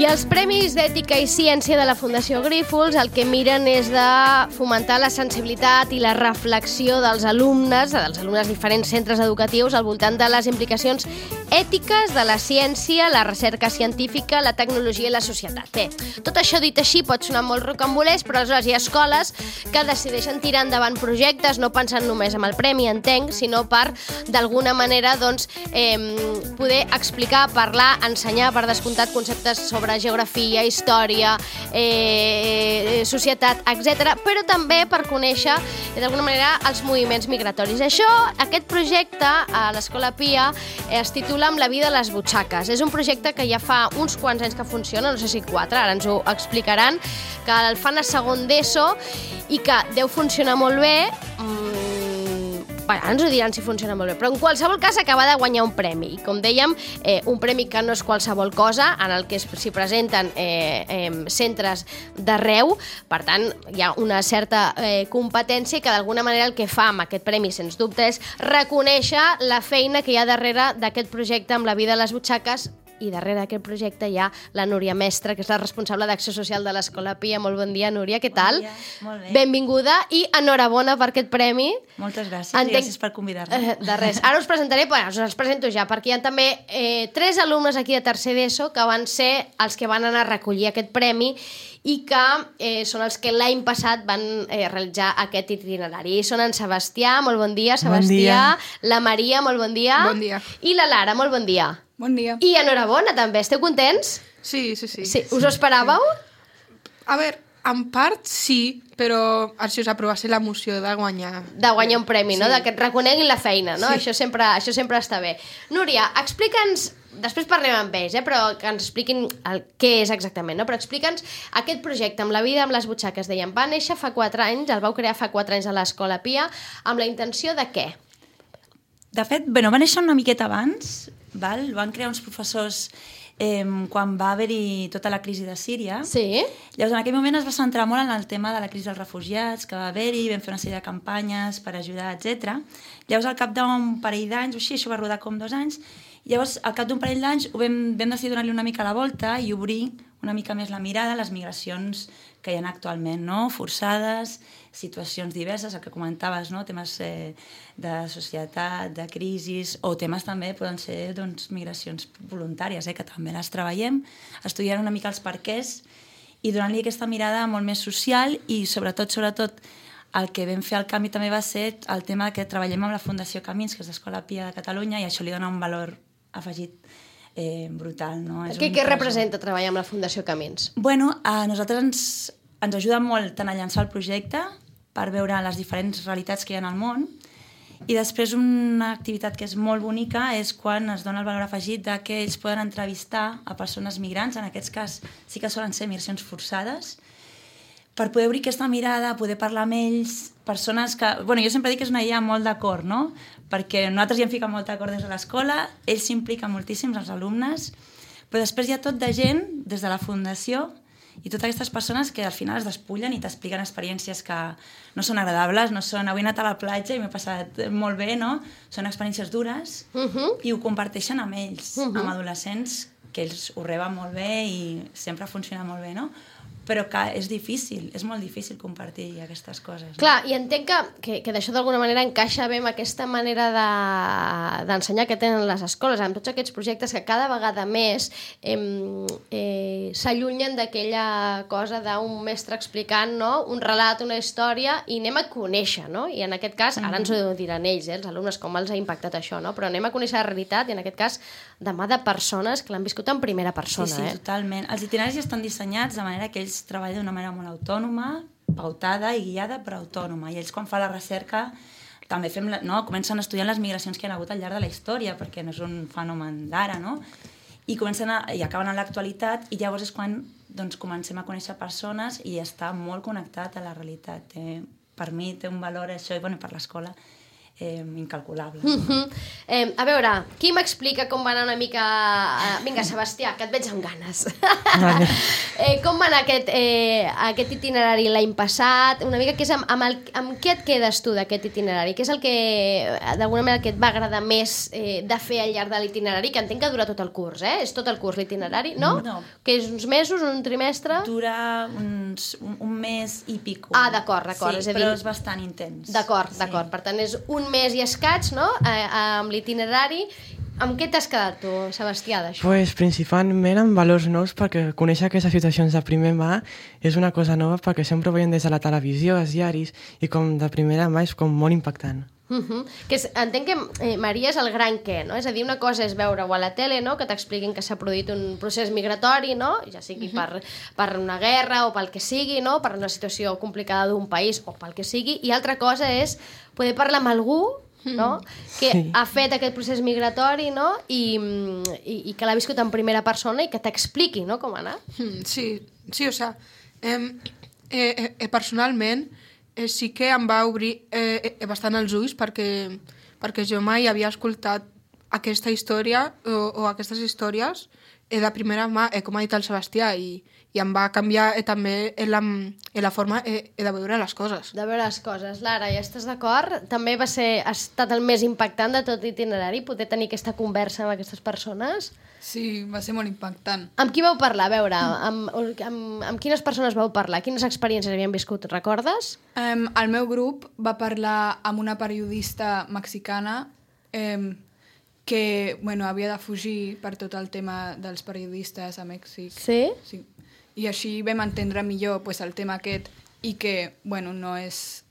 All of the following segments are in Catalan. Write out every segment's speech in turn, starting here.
I els Premis d'Ètica i Ciència de la Fundació Grífols el que miren és de fomentar la sensibilitat i la reflexió dels alumnes de diferents centres educatius al voltant de les implicacions ètiques de la ciència, la recerca científica, la tecnologia i la societat. Bé, tot això dit així pot sonar molt rocambolesc, però aleshores hi ha escoles que decideixen tirar endavant projectes no pensant només en el premi, entenc, sinó per, d'alguna manera, poder explicar, parlar, ensenyar, per descomptat, conceptes sobre geografia, història, societat, etc., però també per conèixer, d'alguna manera, els moviments migratoris. Aquest projecte a l'Escola Pia es titula Amb la vida a les butxaques. És un projecte que ja fa uns quants anys que funciona, no sé si 4, ara ens ho explicaran, que el fan a segon d'ESO i que deu funcionar molt bé. Ara ens ho diran si funciona molt bé, però en qualsevol cas acaba de guanyar un premi. I com dèiem, un premi que no és qualsevol cosa, en el que s'hi presenten centres d'arreu, per tant, hi ha una certa competència que d'alguna manera el que fa amb aquest premi, sens dubte, és reconèixer la feina que hi ha darrere d'aquest projecte amb la vida a les butxaques. I darrere d'aquest projecte hi ha la Núria Mestre, que és la responsable d'Acció Social de l'Escola Pia. Molt bon dia, Núria, què tal? Bon dia, molt bé. Benvinguda i enhorabona per aquest premi. Moltes gràcies, i gràcies per convidar-me. De res. Ara us presentaré, us els presento ja, perquè hi ha també 3 alumnes aquí de tercer d'ESO que van ser els que van anar a recollir aquest premi i que són els que l'any passat van realitzar aquest itinerari. Són en Sebastià, molt bon dia, Sebastià. Bon dia. La Maria, molt bon dia. Bon dia. I la Lara, molt bon dia. Bon dia. I enhorabona, també. Esteu contents? Sí. Sí. Us ho esperàveu? A veure, en part sí, però això és aprovar ser l'emoció de guanyar. De guanyar un premi, no? Sí. De que et reconeguin la feina, no? Sí. Això sempre està bé. Núria, explica'ns, després parlem amb ells, però que ens expliquin què és exactament, no? Però explica'ns aquest projecte amb la vida amb les butxaques. Dèiem, va néixer fa 4 anys, el vau crear fa 4 anys a l'Escola Pia, amb la intenció de què? De fet, va néixer una miqueta abans, van crear uns professors quan va haver-hi tota la crisi de Síria. Sí. Llavors, en aquell moment es va centrar molt en el tema de la crisi dels refugiats, que va haver-hi, vam fer una sèrie de campanyes per ajudar, etc. Llavors, al cap d'un parell d'anys, o així, això va rodar com 2 anys, llavors, al cap d'un parell d'anys, vam decidir donar-li una mica la volta i obrir una mica més la mirada a les migracions que hi ha actualment, no? Forçades, situacions diverses, el que comentaves, no? Temes de societat, de crisis, o temes també poden ser migracions voluntàries, que també les treballem, estudiant una mica els perquès i donant-li aquesta mirada molt més social i sobretot, el que vam fer al canvi també va ser el tema que treballem amb la Fundació Camins, que és l'Escola Pia de Catalunya, i això li dona un valor afegit brutal, no? Què representa treballar amb la Fundació Camins? Bueno, a nosaltres ens ajuda molt tant a llançar el projecte per veure les diferents realitats que hi ha al món i després una activitat que és molt bonica és quan es dona el valor afegit de que ells poden entrevistar a persones migrants, en aquest cas sí que solen ser migracions forçades, per poder obrir aquesta mirada, poder parlar amb ells, persones que... Bueno, jo sempre dic que és una idea molt d'acord, no? Perquè nosaltres ja hem ficat molt d'acord des de l'escola, ells s'impliquen moltíssim, els alumnes, però després hi ha tot de gent, des de la Fundació, i totes aquestes persones que al final es despullen i t'expliquen experiències que no són agradables, no són... Avui he anat a la platja i m'he passat molt bé, no? Són experiències dures i ho comparteixen amb ells, amb adolescents, que ells ho reben molt bé i sempre funciona molt bé, no? Però que és difícil, és molt difícil compartir aquestes coses. No? Clar, i entenc que d'això d'alguna manera encaixa bé amb aquesta manera d'ensenyar que tenen les escoles, amb tots aquests projectes que cada vegada més s'allunyen d'aquella cosa d'un mestre explicant, no? Un relat, una història, i anem a conèixer, no? I en aquest cas, ara ens ho diran ells, els alumnes, com els ha impactat això, no? Però anem a conèixer la realitat, i en aquest cas, de mà de persones que l'han viscut en primera persona. Sí, totalment. Els itineraris estan dissenyats de manera que ells treballen d'una manera molt autònoma, pautada i guiada, però autònoma. I ells, quan fa la recerca, també comencen a estudiar les migracions que hi ha hagut al llarg de la història, perquè no és un fenomen d'ara, no? I acaben en l'actualitat, i llavors és quan comencem a conèixer persones i està molt connectat a la realitat. Per mi té un valor això, i per l'escola incalculable. A veure, qui m'explica com va anar una mica... Vinga, Sebastià, que et veig amb ganes. Vale. Com va anar aquest itinerari l'any passat? Una mica, amb què et quedes tu d'aquest itinerari? Què és el que, d'alguna manera, que et va agradar més de fer al llarg de l'itinerari? Que entenc que dura tot el curs, És tot el curs l'itinerari, no? No. Que és uns mesos, un trimestre? Dura un mes i pico. Ah, d'acord, sí, és a dir... però és bastant intens. D'acord. Sí. Per tant, és un mes i escaig, no?, amb l'itinerari. Amb què t'has quedat tu, Sebastià, d'això? Pues, principalment amb valors nous, perquè conèixer aquestes situacions de primer mà és una cosa nova, perquè sempre ho veiem des de la televisió, els diaris, i com de primera mà és com molt impactant. Entenc que, Maria, és el gran què, no? És a dir, una cosa és veure-ho a la tele, no?, que t'expliquin que s'ha produït un procés migratori, no?, ja sigui per una guerra o pel que sigui, no?, per una situació complicada d'un país o pel que sigui, i altra cosa és poder parlar amb algú, no?, que ha fet aquest procés migratori, no?, i que l'ha viscut en primera persona i que t'expliqui, no?, com ha anat. Sí, o sea, personalment sí que em va obrir bastant els ulls perquè jo mai havia escoltat aquesta història o aquestes històries de primera mà, com ha dit el Sebastià, i em va canviar també la forma de veure les coses. De veure les coses. Lara, ja estàs d'acord? També ha estat el més impactant de tot l'itinerari, poder tenir aquesta conversa amb aquestes persones? Sí, va ser molt impactant. Amb qui vau parlar? A veure, amb quines persones vau parlar? Quines experiències havien viscut? Recordes? El meu grup va parlar amb una periodista mexicana que havia de fugir per tot el tema dels periodistes a Mèxic. Sí? Sí. I així vam entendre millor el tema aquest i que no és...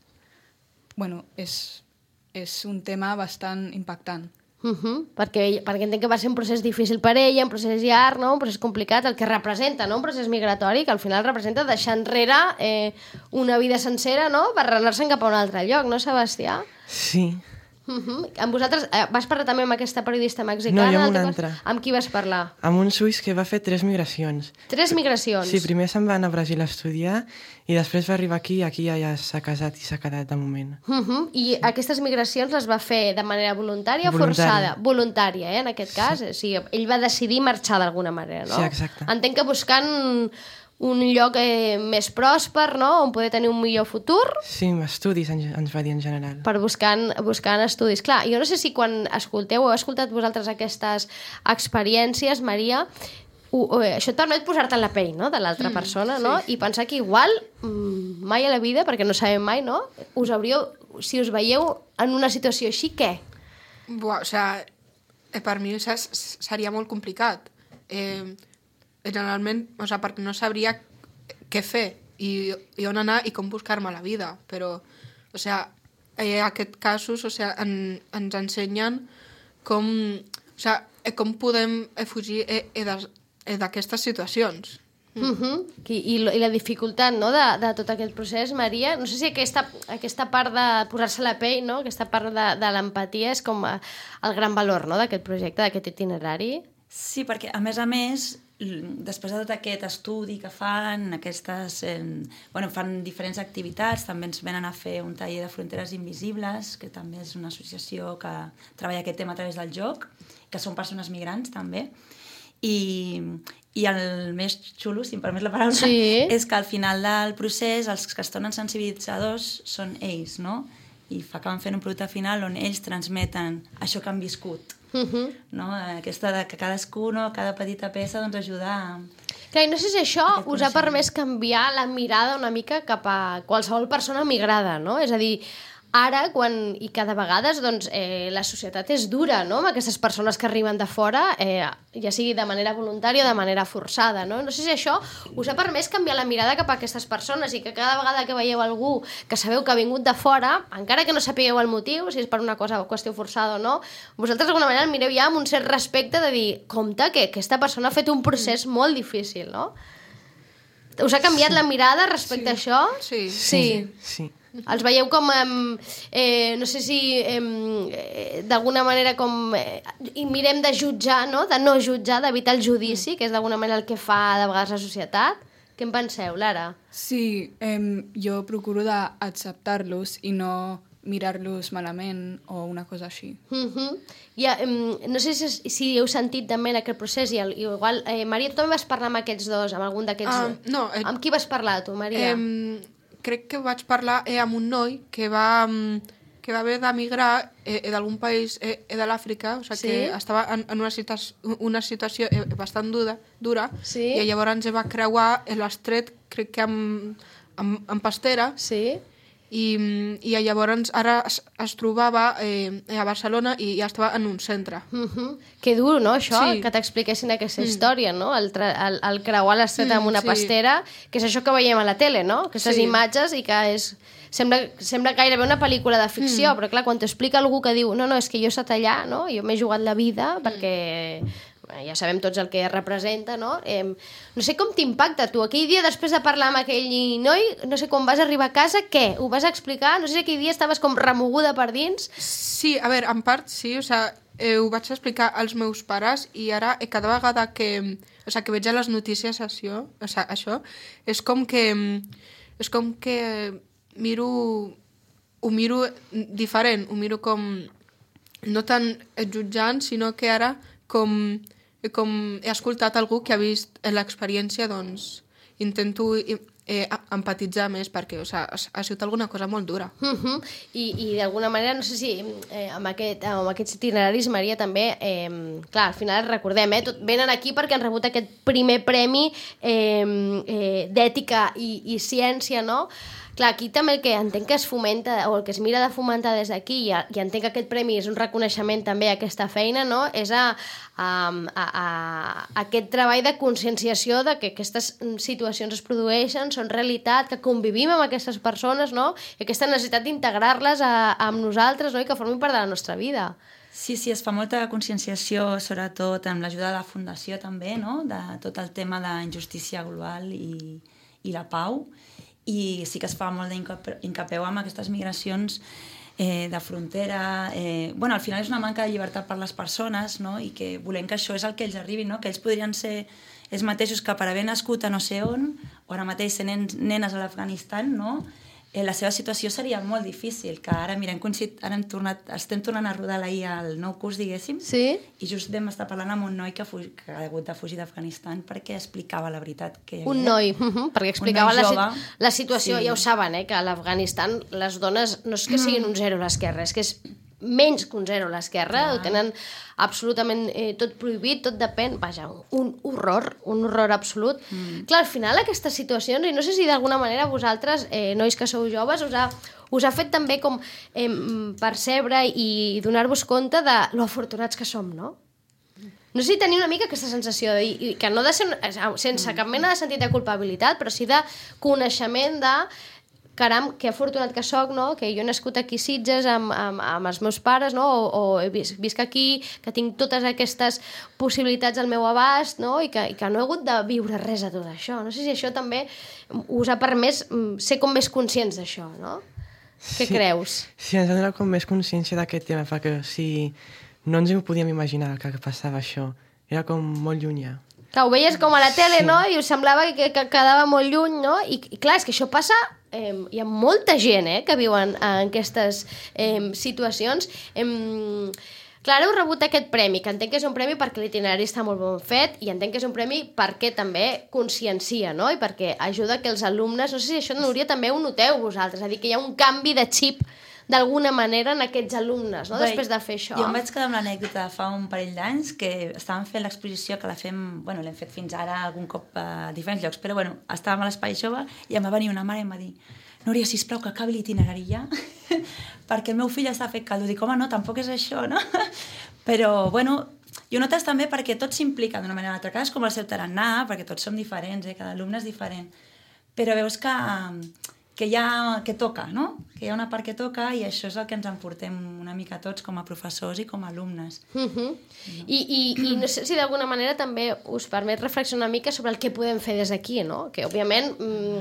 és un tema bastant impactant. Perquè entenc que va ser un procés difícil per ella, un procés llarg, no? Un procés complicat, el que representa, no? Un procés migratori que al final representa deixar enrere una vida sencera, no?, per anar-se'n cap a un altre lloc, no, Sebastià? Sí. Amb vosaltres vas parlar també amb aquesta periodista mexicana? No, jo amb una altra. Amb qui vas parlar? Amb un suís que va fer 3 migracions. 3 migracions? Sí, primer se'n va anar a Brasil a estudiar i després va arribar aquí i aquí ja s'ha casat i s'ha quedat de moment. I aquestes migracions les va fer de manera voluntària o forçada? Voluntària, en aquest cas. Sí. O sigui, ell va decidir marxar d'alguna manera, no? Sí, exacte. Entenc que buscant un lloc més pròsper, no?, on poder tenir un millor futur. Sí, estudis ens va dir en general. Per buscant estudis. Clar, jo no sé si quan heu escoltat vosaltres aquestes experiències, Maria, això et permet posar-te en la pell, no?, de l'altra persona, no? I pensar que igual mai a la vida, perquè no sabem mai, no?, si us veieu en una situació així, què? O sea, per mi seria molt complicat. Generalment, perquè no sabria què fer i on anar i com buscar-me la vida, però aquests casos ens ensenyen com podem fugir d'aquestes situacions. I la dificultat, no?, de tot aquest procés, Maria, no sé si aquesta part de posar-se la pell, no?, aquesta part de l'empatia és com el gran valor, no?, d'aquest projecte, d'aquest itinerari. Sí, perquè a més, després de tot aquest estudi que fan, fan diferents activitats, també ens venen a fer un taller de Fronteres Invisibles, que també és una associació que treballa aquest tema a través del joc, que són persones migrants també, i el més xulo, si em permet la paraula, és que al final del procés els que es tornen sensibilitzadors són ells, no? I acaben fent un producte final on ells transmeten això que han viscut. No? Aquesta que cadascú, cada petita peça, ajuda Clar, no sé si això us ha permès canviar la mirada una mica cap a qualsevol persona migrada, no? És a dir, ara, i cada vegada, la societat és dura, no?, amb aquestes persones que arriben de fora, ja sigui de manera voluntària o de manera forçada, no? No sé si això us ha permès canviar la mirada cap a aquestes persones i que cada vegada que veieu algú que sabeu que ha vingut de fora, encara que no sapigueu el motiu, si és per una qüestió forçada o no, vosaltres d'alguna manera el mireu ja amb un cert respecte de dir, compte, que aquesta persona ha fet un procés molt difícil, no? Us ha canviat la mirada respecte a això? Sí. Els veieu com, no sé si d'alguna manera i mirem de jutjar, no?, de no jutjar, d'evitar el judici, que és d'alguna manera el que fa de vegades la societat. Què en penseu, Lara? Sí, jo procuro d'acceptar-los i no mirar-los malament o una cosa així. No sé si heu sentit també en aquest procés, i igual, Maria, tu també vas parlar amb aquests dos, amb algun d'aquests... No. Amb qui vas parlar, tu, Maria? Crec que vaig parlar amb un noi que va haver d'emigrar d'algun país de l'Àfrica, o sigui que estava en una situació bastant dura, i llavors va creuar l'estret, crec que amb pastera, i llavors ara es trobava a Barcelona i ja estava en un centre. Que dur, no, això? Que t'expliquessin aquesta història, no? El creuar l'estret amb una pastera, que és això que veiem a la tele, no? Aquestes imatges, i que sembla gairebé una pel·lícula de ficció, però clar, quan t'ho explica algú que diu no, és que jo he estat allà, no? Jo m'he jugat la vida perquè ja sabem tots el que representa, no? No sé com t'impacta, tu. Aquell dia, després de parlar amb aquell noi, no sé, quan vas arribar a casa, què? Ho vas explicar? No sé si aquell dia estaves com remoguda per dins. Sí, a veure, en part sí, o sigui, ho vaig explicar als meus pares, i ara cada vegada que veig a les notícies això, és com que ho miro diferent, ho miro com no tan jutjant, sinó que ara com he escoltat algú que ha vist l'experiència, doncs intento empatitzar més, perquè ha sigut alguna cosa molt dura. I d'alguna manera, no sé si amb aquests itineraris, Maria, també, clar, al final recordem, venen aquí perquè han rebut aquest primer premi d'ètica i ciència, no? Clar, aquí també el que entenc que es fomenta, o el que es mira de fomentar des d'aquí, i entenc que aquest premi és un reconeixement també a aquesta feina, no? És a aquest treball de conscienciació de que aquestes situacions es produeixen, són realitat, que convivim amb aquestes persones, no? I aquesta necessitat d'integrar-les amb nosaltres, no? I que formin part de la nostra vida. Sí, es fa molta conscienciació, sobretot amb l'ajuda de la Fundació també, no? De tot el tema d'injustícia global i la pau. I sí que es fa molt d'incapeu amb aquestes migracions de frontera. Al final és una manca de llibertat per les persones, no? I que volem que això és el que ells arribi, no? Que ells podrien ser ells mateixos que per haver nascut a no sé on, o ara mateix ser nenes a l'Afganistan, no? La seva situació seria molt difícil, que ara, mira, estem tornant a rodar ahir el nou curs, diguéssim, i just vam estar parlant amb un noi que ha hagut de fugir d'Afganistan perquè explicava la veritat que hi havia. Un noi, perquè explicava la situació, ja ho saben, que a l'Afganistan les dones no és que siguin un zero a l'esquerra, és que és menys que un zero a l'esquerra, ho tenen absolutament tot prohibit, tot depèn, vaja, un horror absolut. Clar, al final aquestes situacions, i no sé si d'alguna manera vosaltres, nois que sou joves, us ha fet també com percebre i donar-vos compte de lo afortunats que som, no? No sé si teniu una mica aquesta sensació, que no ha de ser sense cap mena de sentit de culpabilitat, però sí de coneixement de caram, que afortunat que soc, no? Que jo he nascut aquí a Sitges amb els meus pares, no? O visc aquí, que tinc totes aquestes possibilitats al meu abast, no? I que no he hagut de viure res de tot això. No sé si això també us ha permès ser com més conscients d'això, no? Què creus? Sí, ens ha donat com més consciència d'aquest tema, perquè no ens ho podíem imaginar que passava això. Era com molt llunyà. Que ho veies com a la tele, no? I us semblava que quedava molt lluny, no? I clar, és que això passa... hi ha molta gent que viuen en aquestes situacions. Clar, heu rebut aquest premi, que entenc que és un premi perquè l'itinerari està molt ben fet, i entenc que és un premi perquè també consciencia, no? I perquè ajuda que els alumnes... No sé si això, Núria, també ho noteu vosaltres, és a dir, que hi ha un canvi de xip d'alguna manera en aquests alumnes, no? Després de fer això. Jo em vaig quedar amb l'anècdota de fa un parell d'anys que estàvem fent l'exposició, que l'hem fet fins ara algun cop a diferents llocs, però estàvem a l'Espai Jove i em va venir una mare i em va dir: Núria, sisplau, que acabi l'itinerari ja, perquè el meu fill està fet caldo. Dic, home, no, tampoc és això, no? Però, i ho notes també perquè tots s'impliquen d'una manera o altra, cadascú com el seu tarannà, perquè tots som diferents, cada alumne és diferent, però veus que toca, no? Que hi ha una part que toca, i això és el que ens emportem una mica tots com a professors i com a alumnes. I no sé si d'alguna manera també us permet reflexionar una mica sobre el que podem fer des d'aquí, no? Que òbviament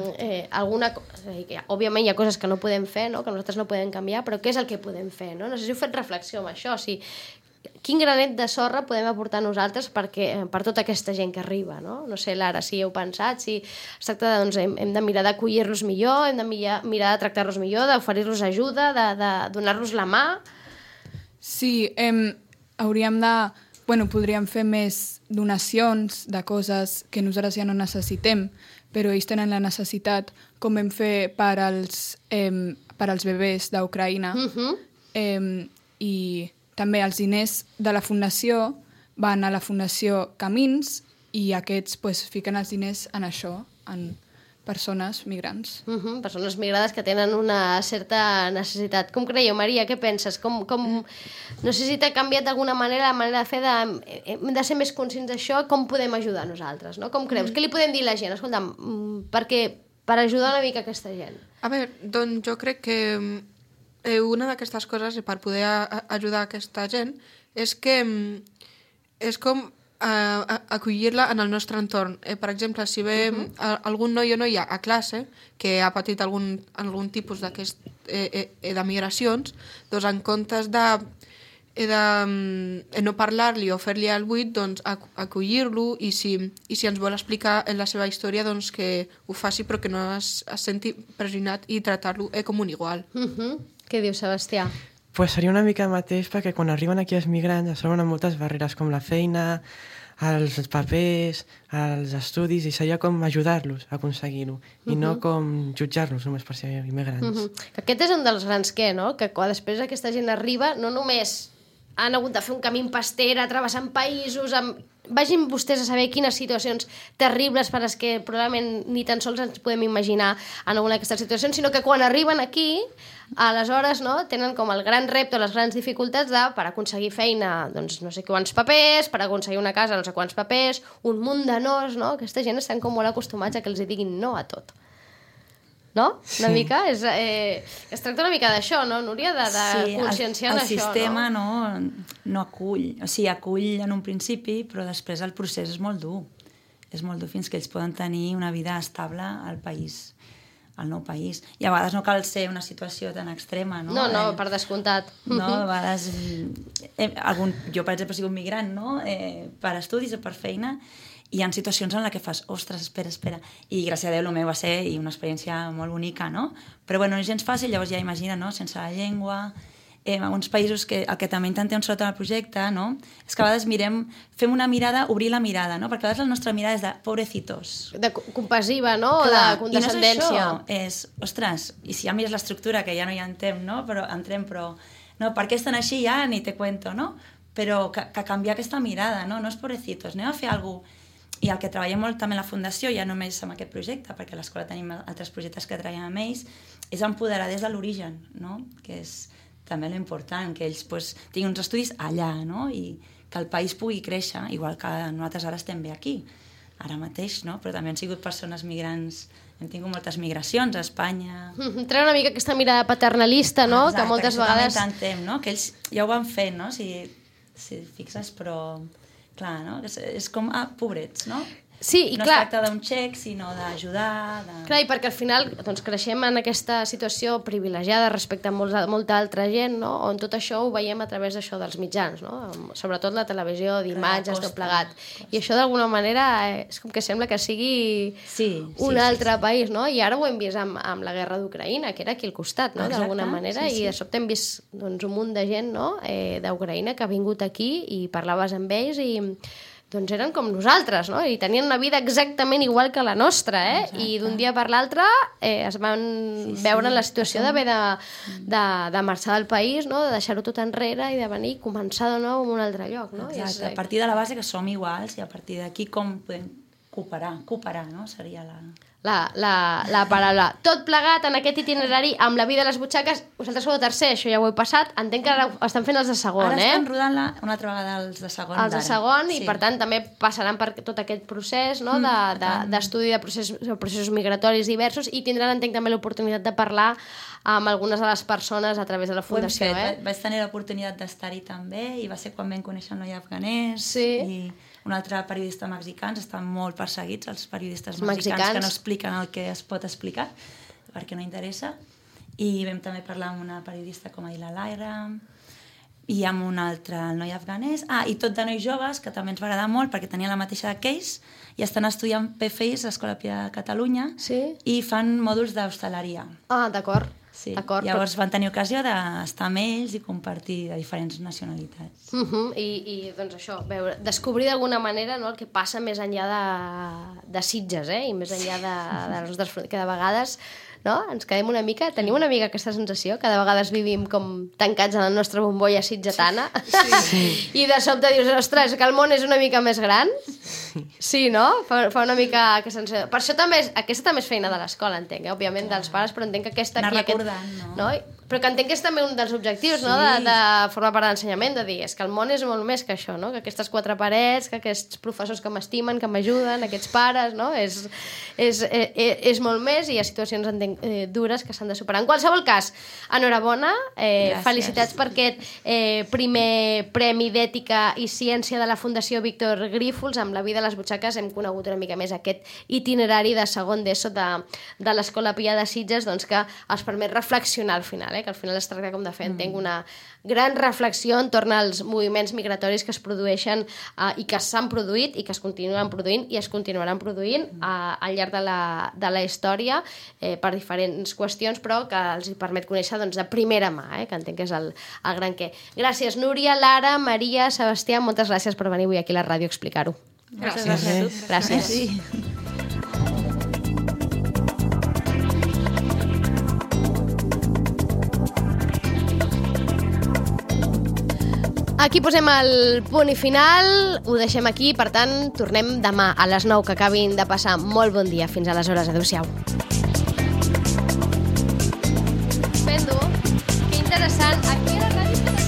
òbviament hi ha coses que no podem fer, no? Que nosaltres no podem canviar, però què és el que podem fer, no? No sé si heu fet reflexió amb això, si quin granet de sorra podem aportar nosaltres per tota aquesta gent que arriba, no? No sé, Lara, si heu pensat, si es tracta de, doncs, hem de mirar d'acollir-los millor, hem de mirar de tractar-los millor, d'oferir-los ajuda, de donar-los la mà. Sí, hauríem de... Bueno, podríem fer més donacions de coses que nosaltres ja no necessitem, però ells tenen la necessitat, com vam fer per als bebès d'Ucraïna. I també els diners de la fundació van a la Fundació Camins i aquests fiquen els diners en això, en persones migrants. Persones migrades que tenen una certa necessitat. Com creieu, Maria? Què penses? No sé si t'ha canviat d'alguna manera la manera de fer hem de ser més conscients d'això, com podem ajudar nosaltres, no? Com creus? Què li podem dir a la gent? Escolta'm, per ajudar una mica aquesta gent. A veure, doncs jo crec que una d'aquestes coses, per poder ajudar aquesta gent, és com acollir-la en el nostre entorn. Per exemple, si ve algun noi o noia a classe que ha patit algun tipus de migracions, doncs en comptes de no parlar-li o fer-li el buit, doncs acollir-lo i si ens vol explicar la seva història, doncs que ho faci però que no es senti pressionat i tractar-lo com un igual. Què diu Sebastià? Pues seria una mica el mateix perquè quan arriben aquí els migrants es troben amb moltes barreres com la feina, els papers, els estudis, i seria com ajudar-los a aconseguir-ho i no com jutjar-los només per ser immigrants. Aquest és un dels grans no? Que quan després aquesta gent arriba no només han hagut de fer un camí en pastera, travessant països, vagin vostès a saber quines situacions terribles per les que probablement ni tan sols ens podem imaginar en alguna d'aquestes situacions, sinó que quan arriben aquí, aleshores tenen com el gran repte o les grans dificultats per aconseguir feina, doncs no sé quants papers, per aconseguir una casa no sé quants papers, un munt de nos, no? Aquesta gent estan com molt acostumats a que els diguin no a tot. No? Una mica? Es tracta una mica d'això, no, Núria? De conscienciar d'això, no? El sistema no acull. O sigui, acull en un principi, però després el procés és molt dur. És molt dur fins que ells poden tenir una vida estable al país, al nou país. I a vegades no cal ser una situació tan extrema, no? No, per descomptat. No, a vegades... Jo, per exemple, he sigut migrant, no? Per estudis o per feina, i hi ha situacions en les que fas, ostres, espera, i gràcies a Déu el meu va ser una experiència molt bonica, no? Però bueno, no és gens fàcil, llavors ja imagina, no? Sense la llengua, en alguns països que el que també intentem sobretot en el projecte, no? És que a vegades fem una mirada, obrir la mirada, no? Perquè a vegades la nostra mirada és de pobrecitos. De compassiva, no? Clar, o de condescendència. I no és això, ostres, i si ja mires l'estructura, que ja no hi entrem, no? Però no, per què estan així ja ni te cuento, no? Però que canviar aquesta mirada, no? No és pobrecitos, anem a fer alguna cosa. I el que treballem molt també a la Fundació, ja només amb aquest projecte, perquè a l'escola tenim altres projectes que treballem amb ells, és empoderar des de l'origen, no? Que és també l'important, que ells tinguin uns estudis allà, no? I que el país pugui créixer, igual que nosaltres ara estem bé aquí, ara mateix, no? Però també han sigut persones migrants, hem tingut moltes migracions a Espanya... Treu una mica aquesta mirada paternalista, no? Exacte, que moltes vegades... intentem, no? Que ells ja ho van fent, no? Si fixes, però... Clar, no? És com, pobrets, no? Sí, i no clar... es tracta d'un xec, sinó d'ajudar... Clar, i perquè al final doncs, creixem en aquesta situació privilegiada respecte a molta altra gent, no? On tot això ho veiem a través d'això dels mitjans, no? Sobretot la televisió, d'imatges, tot plegat. I això d'alguna manera és com que sembla que sigui un altre país, no? I ara ho hem vist amb la guerra d'Ucraïna, que era aquí al costat, no? D'alguna manera, i de sobte hem vist doncs, un munt de gent, no? d'Ucraïna que ha vingut aquí i parlaves amb ells i doncs eren com nosaltres, no? I tenien una vida exactament igual que la nostra, I d'un dia per l'altre es van veure en la situació d'haver de marxar del país, no? De deixar-ho tot enrere i de venir i començar de nou en un altre lloc, no? Exacte, a partir de la base que som iguals i a partir d'aquí com podem cooperar, no? Seria la paraula. Tot plegat en aquest itinerari amb la vida a les butxaques. Vosaltres sou de tercer, això ja ho he passat. Entenc que ara estan fent els de segon, Ara estan rodant una altra vegada els de segon. Els de segon, i per tant també passaran per tot aquest procés, no? D'estudi de processos migratoris diversos, i tindran, entenc, també l'oportunitat de parlar amb algunes de les persones a través de la Fundació. Vaig tenir l'oportunitat d'estar-hi també, i va ser quan vam conèixer el noi afganès, i un altre periodista mexicà. Estan molt perseguits els periodistes mexicans que no expliquen el que es pot explicar perquè no interessa, i vam també parlar amb una periodista com Ayla Laira, i amb un altre, el noi afganès, i tot de nois joves, que també ens va agradar molt, perquè tenien la mateixa case, i estan estudiant PFIs a l'Escola Pia de Catalunya, i fan mòduls d'hostaleria. D'acord. Sí. Llavors van tenir ocasió d'estar amb ells i compartir de diferents nacionalitats. I doncs això, descobrir d'alguna manera el que passa més enllà de Sitges, i més enllà de les nostres fronteres, que de vegades ens quedem una mica... Tenim una mica aquesta sensació, que de vegades vivim com tancats en la nostra bombolla sitgetana, i de sobte dius, ostres, que el món és una mica més gran. Sí, no? Fa una mica aquesta sensació. Per això també aquesta també és feina de l'escola, entenc, òbviament dels pares, però entenc que aquesta... Anar recordant, no? Però que entenc que és també un dels objectius, de formar part de l'ensenyament, de dir, és que el món és molt més que això, no? Que aquestes quatre parets, que aquests professors que m'estimen, que m'ajuden, aquests pares, no? És molt més, i hi ha situacions, entenc, dures que s'han de superar. En qualsevol cas, enhorabona, felicitats per aquest primer Premi d'Ètica i Ciència de la Fundació Víctor Grífols. Amb La vida a les butxaques hem conegut una mica més aquest itinerari de segon d'ESO de l'Escola Pia de Sitges, doncs que els permet reflexionar al final, que al final es tracta com de fer, entenc, una gran reflexió entorn als moviments migratoris que es produeixen i que s'han produït i que es continuen produint i es continuaran produint al llarg de la història per diferents qüestions, però que els permet conèixer de primera mà, que entenc que és el gran què. Gràcies, Núria, Lara, Maria, Sebastià, moltes gràcies per venir avui aquí a la ràdio a explicar-ho. Gràcies. Gràcies. Aquí posem el punt i final, ho deixem aquí, per tant, tornem demà a les 9, que acabin de passar molt bon dia. Fins aleshores, adéu-siau. Estupendo, que interessant. Aquí a la ràdio que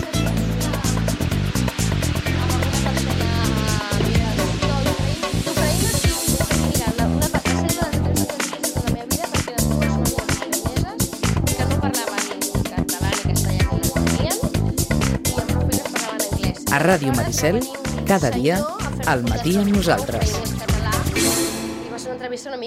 d'Ucraïna, sí. Mira, una persona de les entrevistes de la meva vida, perquè les dues són ucraïneses, que no parlaven ni català ni castellà ni les tenien, i el meu fill parlava en anglès. A Ràdio Maricel, cada dia, al matí amb nosaltres. I va ser una entrevista una mica